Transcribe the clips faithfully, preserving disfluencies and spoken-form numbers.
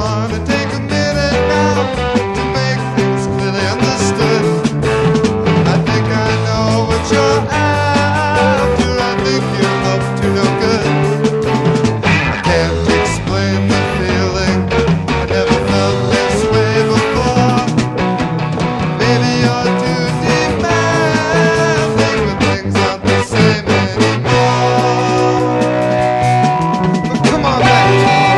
wanna take a minute now to make things clearly understood. I think I know what you're after. I think you're up to no good. I can't explain the feeling. I never felt this way before. Maybe you're too demanding when things aren't the same anymore. But come on back to me.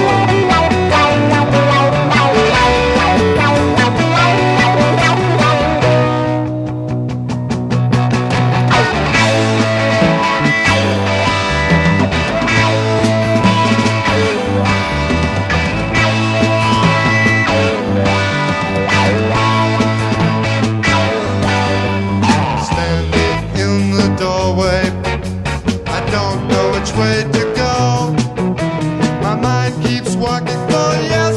Standing in the doorway, I don't know which way to go. My mind keeps walking for you.